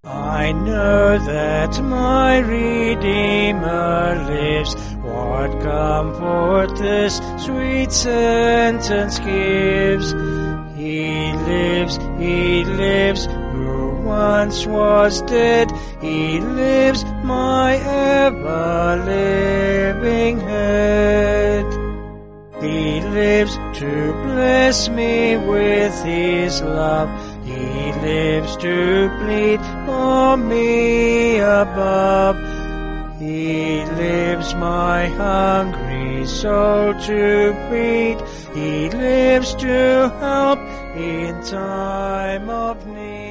I know that my Redeemer lives. What comfort this sweet sentence gives. He lives, who once was dead. He lives, my ever-living head. He lives to bless me with his love. He lives to plead for me above. He lives my hungry soul to feed. He lives to help in time of need.